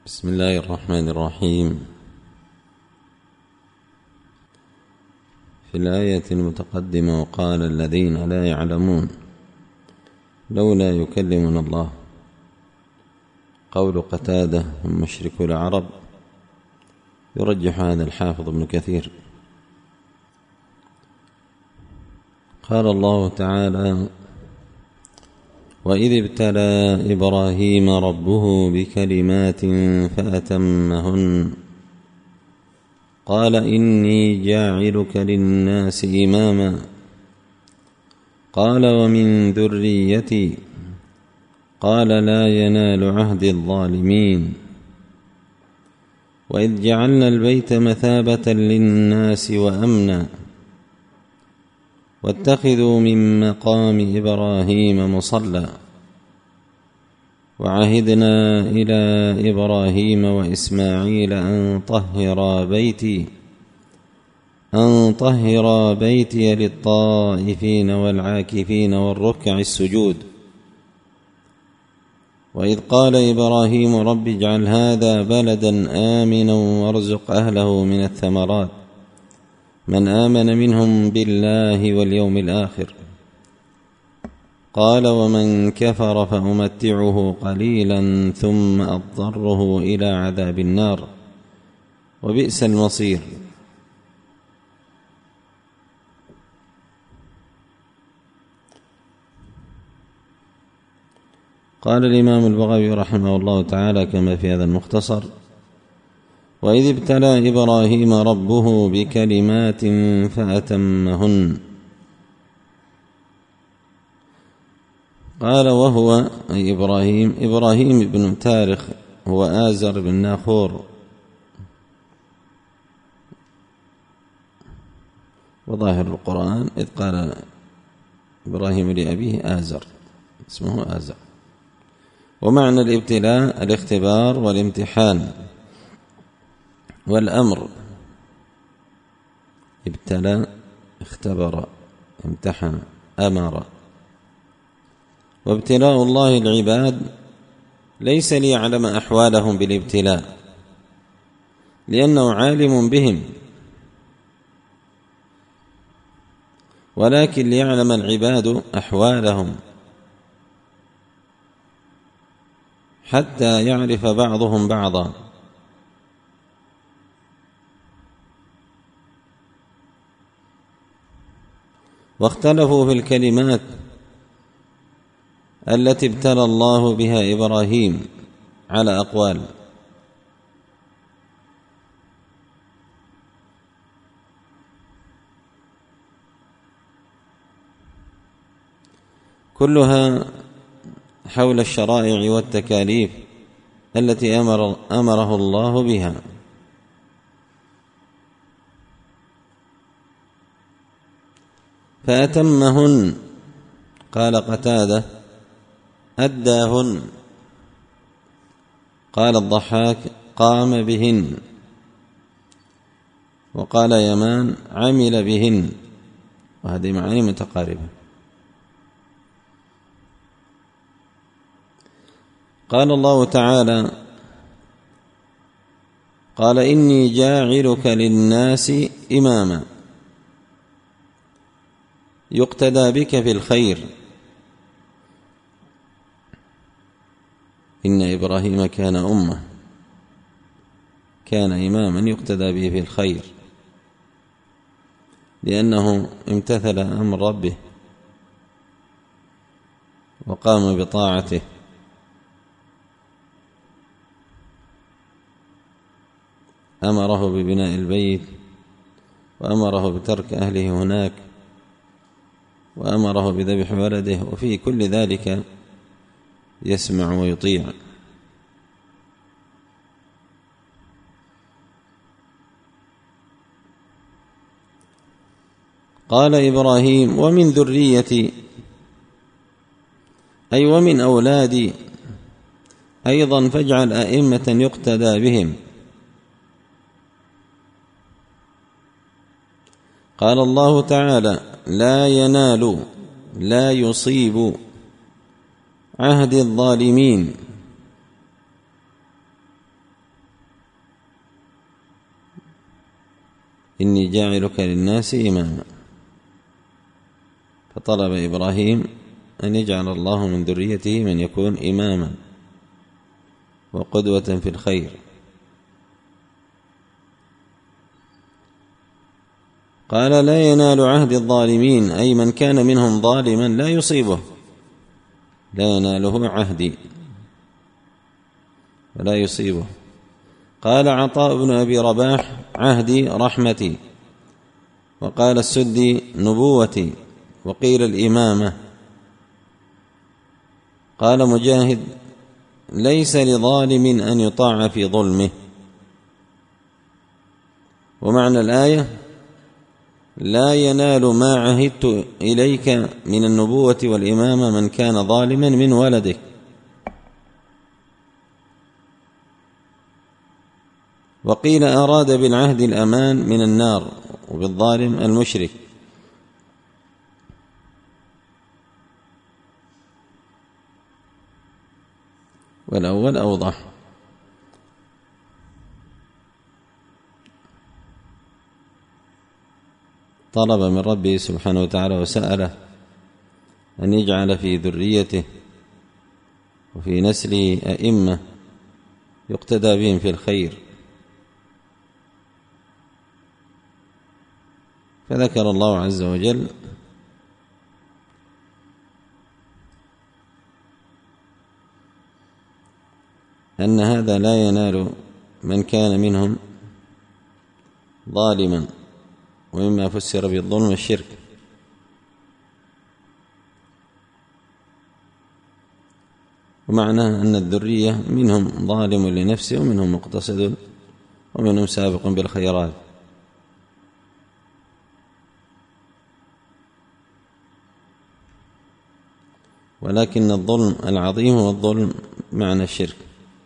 بسم الله الرحمن الرحيم. في الآية المتقدمة وقال الذين لا يعلمون لولا يكلمنا الله، قول قتادة هم مشركو العرب، يرجح هذا الحافظ ابن كثير. قال الله تعالى: وإذ ابتلى إبراهيم ربه بكلمات فأتمهن قال إني جاعلك للناس إماما قال ومن ذريتي قال لا ينال عهد الظالمين وإذ جعلنا البيت مثابة للناس وأمنا واتخذوا من مقام إبراهيم مصلى وعهدنا إلى إبراهيم وإسماعيل أن طهر بيتي للطائفين والعاكفين والركع السجود. وإذ قال إبراهيم رب اجعل هذا بلدا آمنا وارزق أهله من الثمرات من آمن منهم بالله واليوم الآخر قال ومن كفر فأمتعه قليلا ثم أضطره إلى عذاب النار وبئس المصير. قال الإمام البغوي رحمه الله تعالى كما في هذا المختصر: وإذ ابتلى إبراهيم ربه بكلمات فأتمهن. قال وهو أي إبراهيم بن تارخ هو آزر بن ناخور، وظاهر القرآن إذ قال إبراهيم لأبيه آزر، اسمه آزر. ومعنى الابتلاء الاختبار والامتحان والأمر. ابتلى، اختبر، امتحن، أمر. وابتلاء الله العباد ليس ليعلم أحوالهم بالابتلاء لأنه عالم بهم، ولكن ليعلم العباد أحوالهم حتى يعرف بعضهم بعضا. واختلفوا في الكلمات التي ابتلى الله بها إبراهيم على أقوال. كلها حول الشرائع والتكاليف التي أمره الله بها. فأتمهن، قال قتادة أداهن، قال الضحاك قام بهن، وقال يمان عمل بهن، وهذه معاني متقاربة. قال الله تعالى: قال إني جاعلك للناس إماما، يقتدى بك في الخير. إن إبراهيم كان أمة، كان إماما يقتدى به في الخير، لأنه امتثل أمر ربه وقام بطاعته، أمره ببناء البيت، وأمره بترك أهله هناك، وأمره بذبح ولده، وفي كل ذلك يسمع ويطيع. قال إبراهيم ومن ذريتي، أي ومن أولادي أيضا فاجعل أئمة يقتدى بهم. قال الله تعالى: لا ينال، لا يصيب عهد الظالمين إني جاعلك للناس إماما. فطلب إبراهيم أن يجعل الله من ذريته من يكون إماما وقدوة في الخير. قال لا ينال عهد الظالمين، أي من كان منهم ظالما لا يصيبه، لا يناله عهدي ولا يصيبه. قال عطاء بن أبي رباح عهدي رحمتي، وقال السدي نبوتي، وقيل الإمامة. قال مجاهد ليس لظالم أن يطاع في ظلمه. ومعنى الآية لا ينال ما عهدت إليك من النبوة والإمامة من كان ظالما من ولدك. وقيل أراد بالعهد الأمان من النار، وبالظالم المشرك. والأول أوضح. طلب من ربه سبحانه وتعالى وسأله أن يجعل في ذريته وفي نسله أئمة يقتدى بهم في الخير، فذكر الله عز وجل أن هذا لا ينال من كان منهم ظالما، ومما فسر بالظلم الشرك. ومعناه أن الذرية منهم ظالم لنفسه، ومنهم مقتصد، ومنهم سابق بالخيرات. ولكن الظلم العظيم هو الظلم معنى الشرك.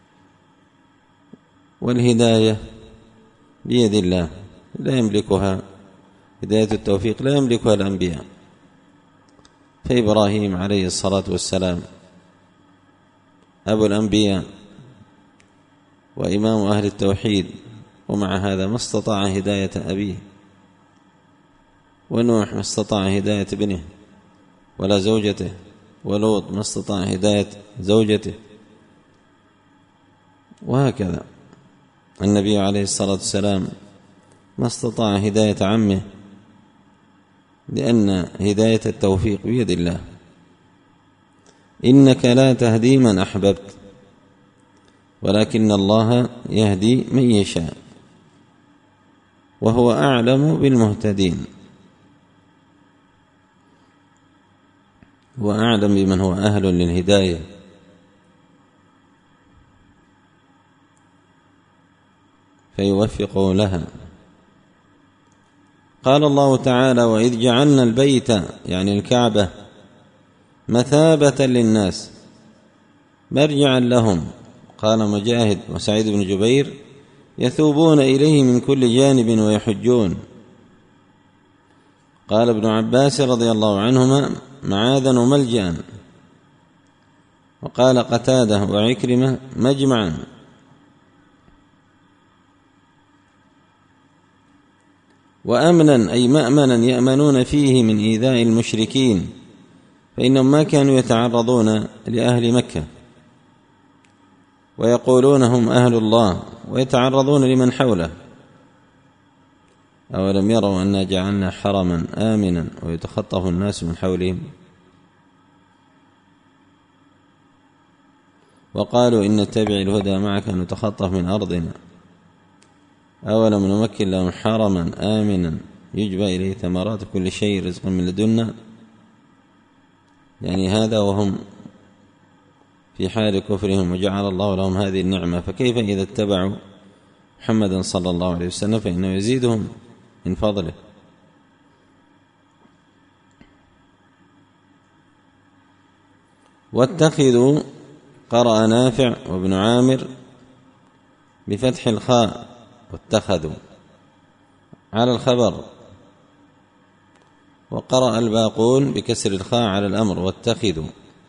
والهداية بيد الله، لا يملكها، هداية التوفيق لا يملكها الأنبياء. فإبراهيم عليه الصلاة والسلام أبو الأنبياء وإمام أهل التوحيد، ومع هذا ما استطاع هداية أبيه. ونوح ما استطاع هداية ابنه ولا زوجته، ولوط ما استطاع هداية زوجته، وهكذا النبي عليه الصلاة والسلام ما استطاع هداية عمه، لأن هداية التوفيق بيد الله. إنك لا تهدي من أحببت ولكن الله يهدي من يشاء وهو أعلم بالمهتدين، وأعلم بمن هو أهل للهداية. فيوفقه لها. قال الله تعالى وإذ جعلنا البيت يعني الكعبة مثابة للناس مرجعا لهم. قال مجاهد وسعيد بن جبير يثوبون إليه من كل جانب ويحجون. قال ابن عباس رضي الله عنهما معاذا وملجأ. وقال قتادة وعكرمة مجمعا. وأمنا أي مأمنا يأمنون فيه من إيذاء المشركين، فإنهم ما كانوا يتعرضون لأهل مكة ويقولون هم أهل الله ويتعرضون لمن حوله. أولم يروا أنا جعلنا حرما آمنا ويتخطف الناس من حولهم. وقالوا إن نتبع الهدى معك نتخطف من أرضنا أولم نمكن لهم حرما آمنا يجبى إليه ثمرات كل شيء رزقا من لدنا. يعني هذا وهم في حال كفرهم وجعل الله لهم هذه النعمة، فكيف إذا اتبعوا محمدا صلى الله عليه وسلم فإنه يزيدهم من فضله. واتخذوا قرأ نافع وابن عامر بفتح الخاء واتخذوا على الخبر، وقرأ الباقون بكسر الخاء على الأمر واتخذوا.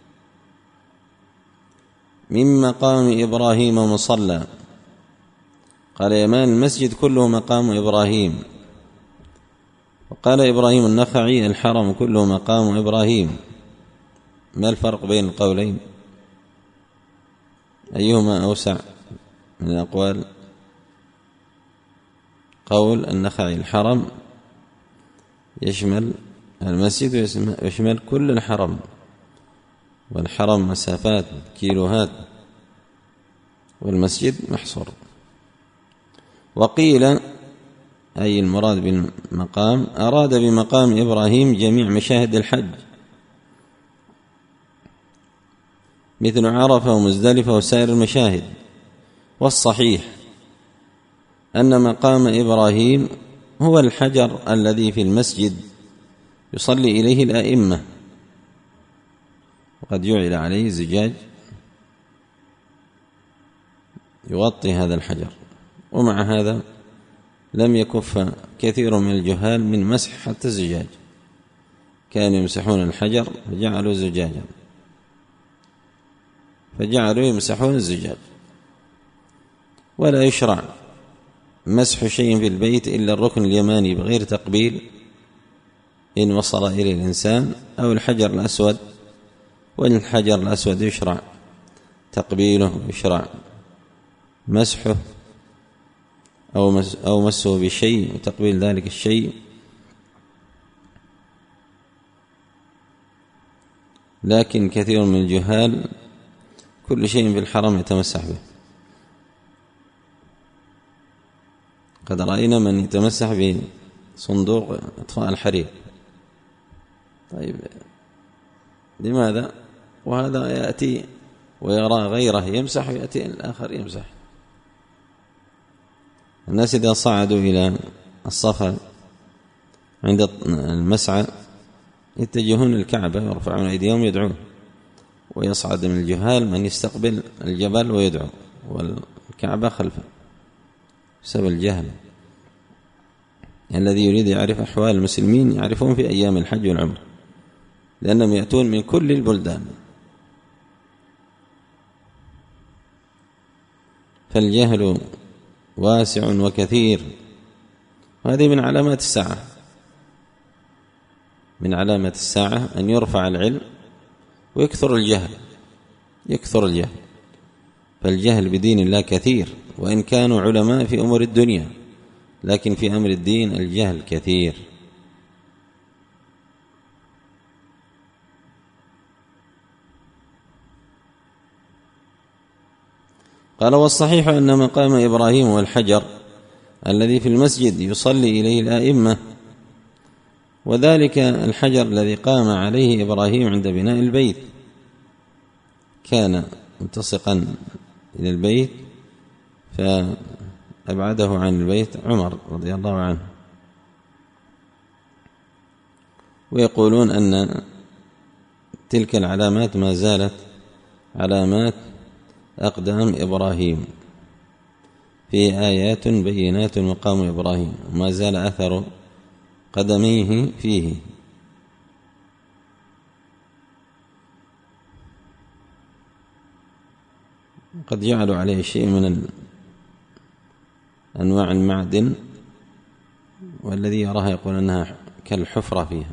من مقام إبراهيم مصلى. قال يمان المسجد كله مقام إبراهيم، وقال إبراهيم النخعي: الحرم كله مقام إبراهيم. ما الفرق بين القولين؟ أيهما أوسع من الأقوال؟ قول النخعي: الحرم يشمل المسجد ويشمل كل الحرم، والحرم مسافات كيلوهات، والمسجد محصور. وقيل أي المراد بالمقام أراد بمقام إبراهيم جميع مشاهد الحج مثل عرفة ومزدلفة وسائر المشاهد. والصحيح أن مقام إبراهيم هو الحجر الذي في المسجد يصلي إليه الأئمة، وقد جعل عليه زجاج يغطي هذا الحجر. ومع هذا لم يكف كثير من الجهال من مسح حتى الزجاج، كانوا يمسحون الحجر فجعلوا زجاجا، فجعلوا يمسحون الزجاج. ولا يشرع مسح شيء في البيت إلا الركن اليماني بغير تقبيل إن وصل إليه الإنسان، أو الحجر الأسود، وإن الحجر الأسود يشرع تقبيله ويشرع مسحه أو مسه بشيء وتقبيل ذلك الشيء. لكن كثير من الجهال كل شيء في الحرم يتمسح به. قد رأينا من يتمسح بصندوق إطفاء الحريق. طيب لماذا؟ وهذا يأتي ويرى غيره يمسح ويأتي الآخر يمسح. الناس إذا صعدوا إلى الصفا عند المسعى يتجهون الكعبة ويرفعون أيديهم يدعون، ويصعد من الجهال من يستقبل الجبل ويدعو والكعبة خلفه بسبب الجهل. الذي يريد يعرف أحوال المسلمين يعرفون في أيام الحج والعمرة، لأنهم يأتون من كل البلدان. فالجهل واسع وكثير، وهذه من علامات الساعة. من علامات الساعة أن يرفع العلم ويكثر الجهل، يكثر الجهل. فالجهل بدين الله كثير، وإن كانوا علماء في أمور الدنيا، لكن في أمر الدين الجهل كثير. قال: والصحيح أن مقام إبراهيم هو الحجر الذي في المسجد يصلي إليه الأئمة، وذلك الحجر الذي قام عليه إبراهيم عند بناء البيت، كان ملتصقا إلى البيت فأبعده عن البيت عمر رضي الله عنه. ويقولون أن تلك العلامات ما زالت علامات أقدام إبراهيم، في آيات بينات مقام إبراهيم، وما زال أثر قدميه فيه. قد جعلوا عليه شيء من أنواع المعدن، والذي يراها يقول أنها كالحفرة فيها.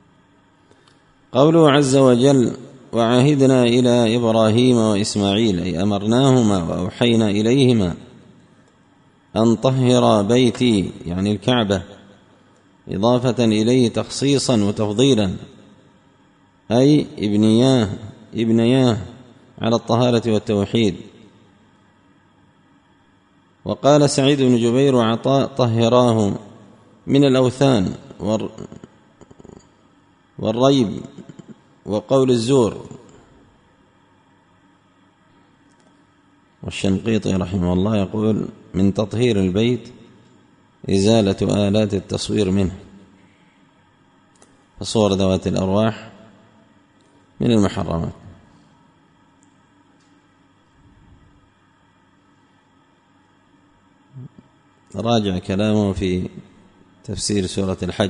قوله عز وجل: وعهدنا إلى إبراهيم وإسماعيل، أي أمرناهما وأوحينا إليهما أن طهر بيتي، يعني الكعبة، إضافة إليه تخصيصا وتفضيلا، أي ابنياه على الطهارة والتوحيد. وقال سعيد بن جبير وعطاء: طهراه من الأوثان والريب وقول الزور. والشنقيطي رحمه الله يقول: من تطهير البيت إزالة آلات التصوير منه، فصور ذوات الأرواح من المحرمات. راجع كلامه في تفسير سورة الحج: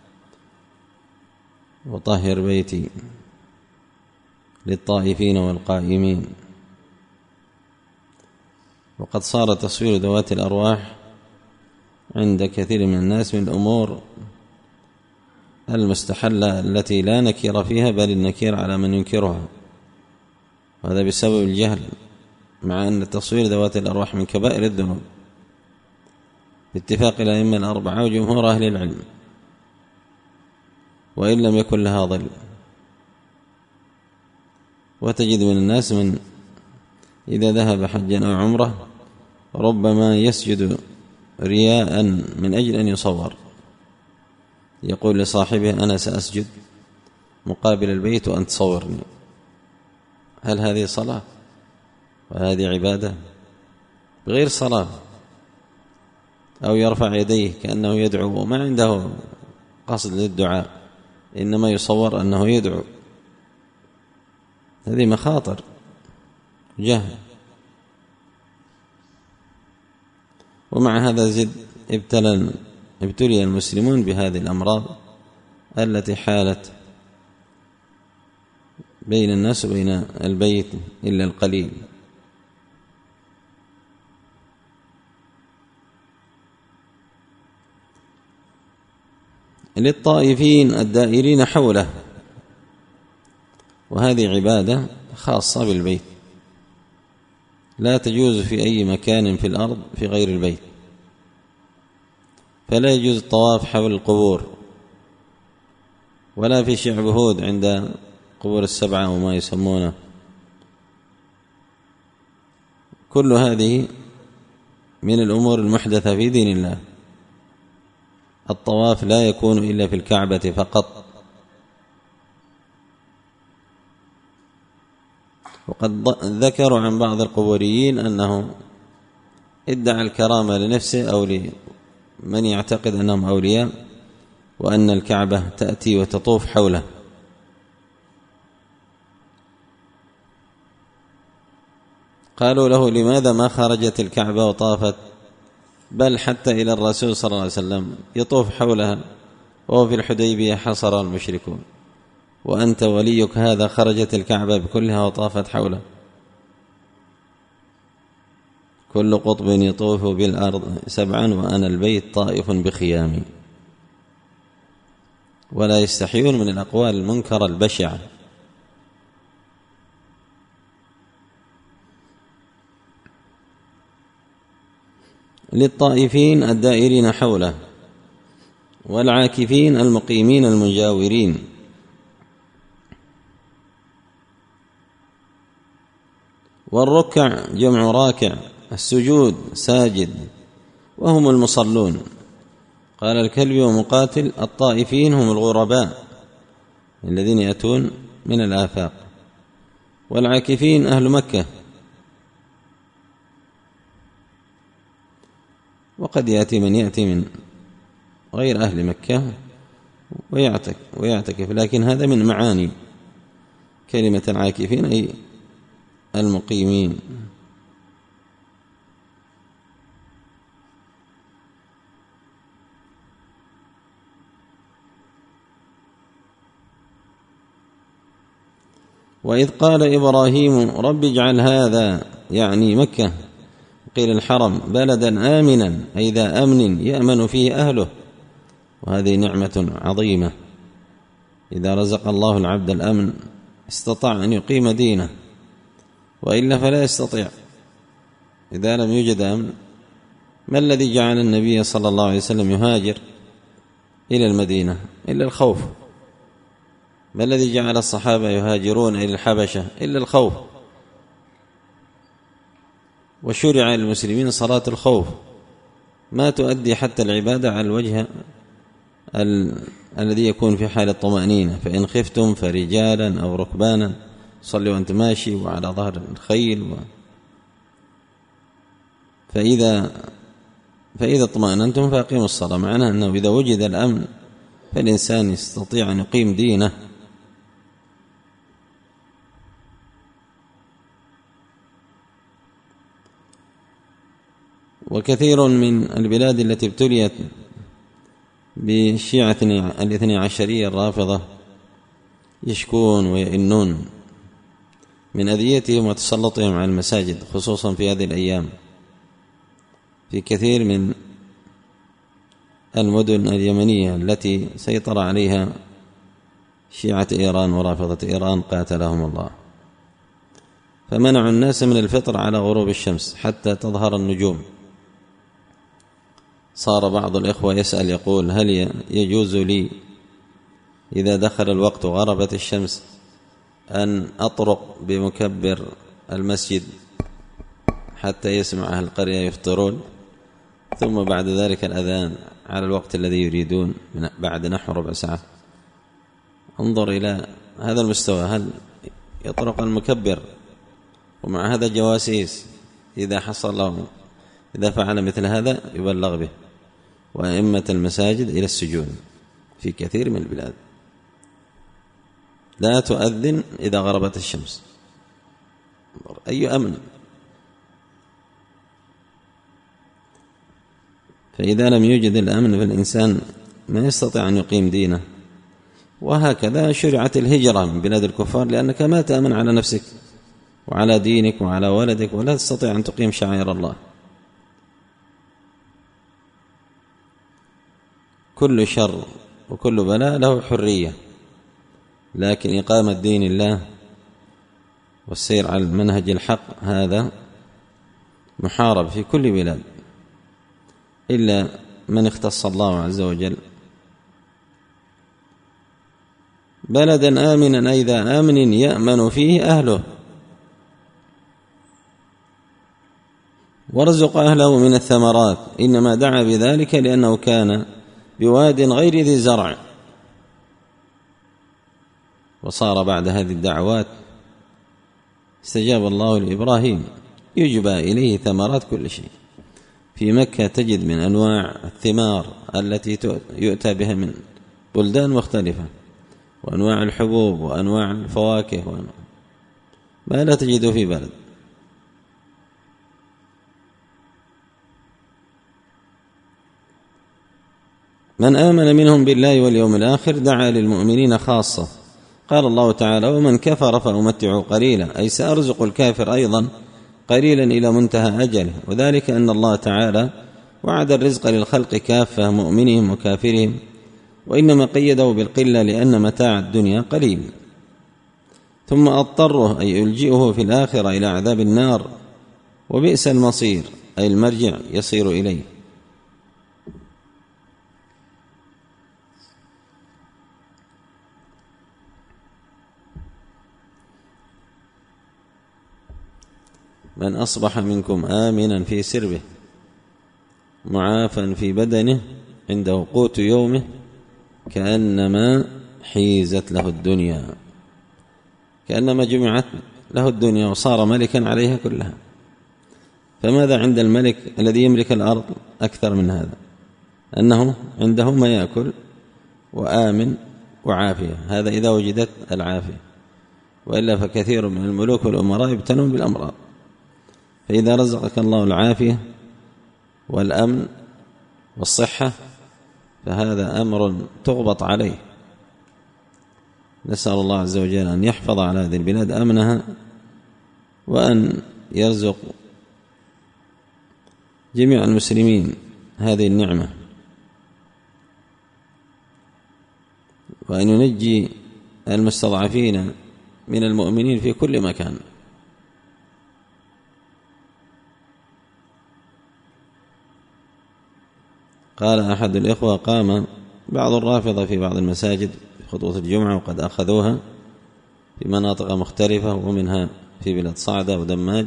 وطهر بيتي للطائفين والقائمين. وقد صار تصوير ذوات الأرواح عند كثير من الناس من الأمور المستحلة التي لا نكير فيها بل النكير على من ينكرها، وهذا بسبب الجهل، مع أن تصوير ذوات الأرواح من كبائر الذنوب باتفاق الأئمة الأربعة وجمهور أهل العلم، وإن لم يكن لها ظل. وتجد من الناس من إذا ذهب حجا أو عمره ربما يسجد رياء من أجل أن يصور، يقول لصاحبه أنا سأسجد مقابل البيت وأنت تصورني. هل هذه صلاة؟ وهذه عبادة؟ بغير صلاة. أو يرفع يديه كأنه يدعو وما عنده قصد للدعاء، إنما يصور أنه يدعو. هذه مخاطر جهل. ومع هذا زد ابتلي المسلمون بهذه الأمراض التي حالت بين الناس وبين البيت إلا القليل. للطائفين الدائرين حوله، وهذه عبادة خاصة بالبيت، لا تجوز في أي مكان في الأرض في غير البيت. فلا يجوز الطواف حول القبور، ولا في شعب هود عند قبور السبعة وما يسمونه. كل هذه من الأمور المحدثة في دين الله. الطواف لا يكون إلا في الكعبة فقط. وقد ذكروا عن بعض القبوريين أنه ادعى الكرامة لنفسه أو لمن يعتقد أنهم أولياء، وأن الكعبة تأتي وتطوف حوله. قالوا له لماذا ما خرجت الكعبة وطافت، بل حتى إلى الرسول صلى الله عليه وسلم يطوف حولها، وهو في الحديبية حصر المشركون، وأنت وليك هذا خرجت الكعبة بكلها وطافت حوله. كل قطب يطوف بالأرض سبعا وأنا البيت طائف بخيامي. ولا يستحيون من الأقوال المنكرة البشعة. للطائفين الدائرين حوله، والعاكفين المقيمين المجاورين. والركع جمع راكع، السجود ساجد، وهم المصلون. قال الكلبي ومقاتل الطائفين هم الغرباء الذين يأتون من الآفاق، والعاكفين أهل مكة. وقد يأتي من يأتي من غير أهل مكة ويعتكف، لكن هذا من معاني كلمة العاكفين أي المقيمين. وإذ قال إبراهيم رب اجعل هذا، يعني مكة، قيل الحرم، بلدا آمنا أي ذا أمن يأمن فيه أهله. وهذه نعمة عظيمة. إذا رزق الله العبد الأمن استطاع أن يقيم دينه، وإلا فلا يستطيع. إذا لم يوجد أمن، ما الذي جعل النبي صلى الله عليه وسلم يهاجر إلى المدينة إلا الخوف؟ ما الذي جعل الصحابة يهاجرون إلى الحبشة إلا الخوف؟ وشرع للمسلمين صلاة الخوف، ما تؤدي حتى العبادة على الوجه الذي يكون في حال الطمأنينة. فإن خفتم فرجالا أو ركبانا، صلوا وأنت ماشي وعلى ظهر الخيل. فإذا اطمأننتم فأقيموا الصلاة. معناه أنه إذا وجد الأمن فالإنسان يستطيع أن يقيم دينه. وكثير من البلاد التي ابتليت بالشيعة الاثني عشرية الرافضة يشكون ويئنون من أذيتهم وتسلطهم على المساجد، خصوصا في هذه الأيام. في كثير من المدن اليمنية التي سيطر عليها شيعة إيران ورافضة إيران قاتلهم الله، فمنعوا الناس من الفطر على غروب الشمس حتى تظهر النجوم. صار بعض الإخوة يسأل يقول: هل يجوز لي إذا دخل الوقت وغربت الشمس أن أطرق بمكبر المسجد حتى يسمع أهل القرية يفطرون، ثم بعد ذلك الأذان على الوقت الذي يريدون بعد نحو ربع ساعة؟ انظر إلى هذا المستوى. هل يطرق المكبر ومع هذا جواسيس إذا حصل له، إذا فعل مثل هذا يبلغ به، وأئمة المساجد إلى السجون في كثير من البلاد لا تؤذن إذا غربت الشمس. أي أمن؟ فإذا لم يوجد الأمن فالإنسان ما يستطيع أن يقيم دينه. وهكذا شرعت الهجرة من بلاد الكفار، لأنك ما تأمن على نفسك وعلى دينك وعلى ولدك، ولا تستطيع أن تقيم شعائر الله. كل شر وكل بلاء له حرية، لكن إقامة دين الله والسير على المنهج الحق هذا محارب في كل بلاد، إلا من اختص الله عز وجل. بلدا آمنا أي ذا آمن يأمن فيه أهله، وارزق أهله من الثمرات. إنما دعا بذلك لأنه كان بواد غير ذي زرع، وصار بعد هذه الدعوات استجاب الله لإبراهيم، يجبى إليه ثمرات كل شيء. في مكة تجد من أنواع الثمار التي يؤتى بها من بلدان مختلفة، وأنواع الحبوب وأنواع الفواكه ما لا تجد في بلد. من آمن منهم بالله واليوم الآخر دعا للمؤمنين خاصة. قال الله تعالى: ومن كفر فأمتعه قليلا، أي سأرزق الكافر أيضا قليلا إلى منتهى أجله. وذلك أن الله تعالى وعد الرزق للخلق كافة، مؤمنهم وكافرهم، وإنما قيده بالقلة لأن متاع الدنيا قليل. ثم أضطره أي يلجئه في الآخرة إلى عذاب النار، وبئس المصير أي المرجع يصير إليه. من أصبح منكم آمنا في سربه معافا في بدنه عنده قوت يومه كأنما حيزت له الدنيا، كأنما جمعت له الدنيا وصار ملكا عليها كلها. فماذا عند الملك الذي يملك الأرض أكثر من هذا؟ أنه عنده ما يأكل وآمن وعافية، هذا إذا وجدت العافية، وإلا فكثير من الملوك والأمراء يبتلون بالأمراض. فإذا رزقك الله العافية والأمن والصحة فهذا أمر تغبط عليه. نسأل الله عز وجل أن يحفظ على هذه البلاد أمنها، وأن يرزق جميع المسلمين هذه النعمة، وأن ينجي المستضعفين من المؤمنين في كل مكان. قال أحد الإخوة: قام بعض الرافضة في بعض المساجد في خطبة الجمعة، وقد أخذوها في مناطق مختلفة ومنها في بلاد صعدة ودماج،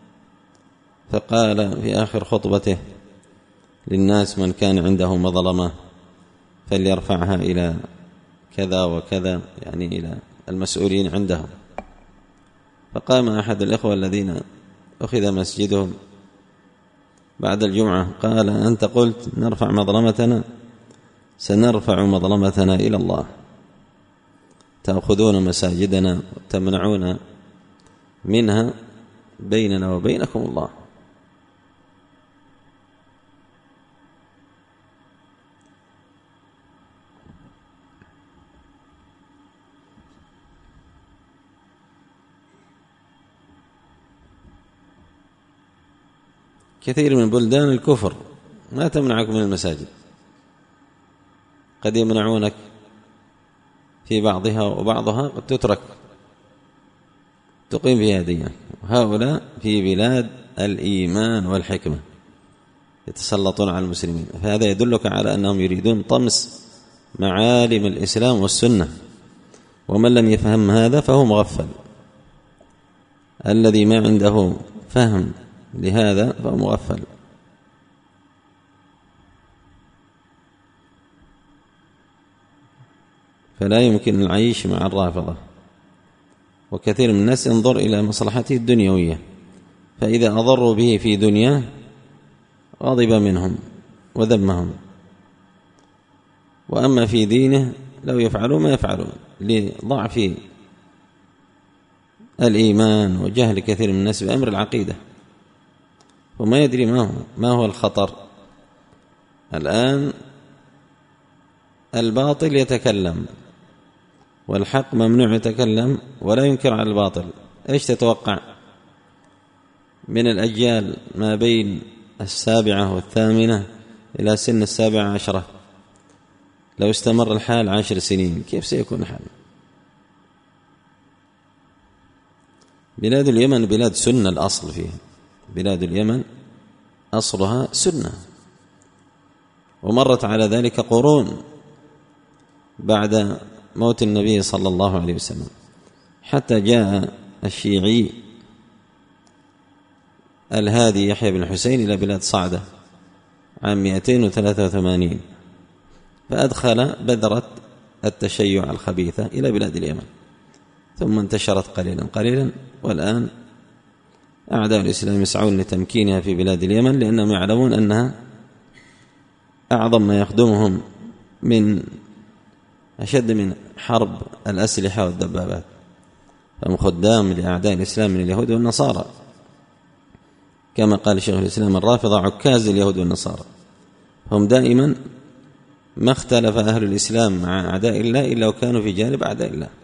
فقال في آخر خطبته للناس: من كان عنده مظلمة فليرفعها إلى كذا وكذا، يعني إلى المسؤولين عندهم. فقام أحد الإخوة الذين أخذ مسجدهم بعد الجمعة قال: أنت قلت نرفع مظلمتنا، سنرفع مظلمتنا إلى الله. تأخذون مساجدنا وتمنعون منها، بيننا وبينكم الله. كثير من بلدان الكفر ما تمنعكم من المساجد، قد يمنعونك في بعضها، وبعضها قد تترك تقيم فيها دينك. وهؤلاء في بلاد الإيمان والحكمة يتسلطون على المسلمين، فهذا يدلك على أنهم يريدون طمس معالم الإسلام والسنة، ومن لم يفهم هذا فهو مغفل. الذي ما عنده فهم لهذا فهو مغفل. فلا يمكن العيش مع الرافضة. وكثير من الناس ينظر إلى مصلحته الدنيوية، فإذا أضروا به في دنياه غضب منهم وذمهم، وأما في دينه لو يفعلوا ما يفعلون لضعف الإيمان وجهل كثير من الناس بأمر العقيدة، وما يدري ما هو الخطر. الآن الباطل يتكلم والحق ممنوع يتكلم ولا ينكر على الباطل. إيش تتوقع من الأجيال ما بين 7 و8 إلى سن 17 لو استمر الحال 10 سنين كيف سيكون الحال؟ بلاد اليمن بلاد سنة، الأصل فيها بلاد اليمن أصلها سنة، ومرت على ذلك قرون بعد موت النبي صلى الله عليه وسلم، حتى جاء الشيعي الهادي يحيى بن الحسين إلى بلاد صعدة عام 283، فأدخل بذرة التشيع الخبيثة إلى بلاد اليمن، ثم انتشرت قليلا قليلا، والآن أعداء الإسلام يسعون لتمكينها في بلاد اليمن، لأنهم يعلمون أنها أعظم ما يخدمهم من أشد من حرب الأسلحة والدبابات، فهم خدام لأعداء الإسلام من اليهود والنصارى، كما قال شيخ الإسلام الرافضة عكاز اليهود والنصارى. هم دائما ما اختلف أهل الإسلام مع أعداء الله إلا وكانوا في جانب أعداء الله.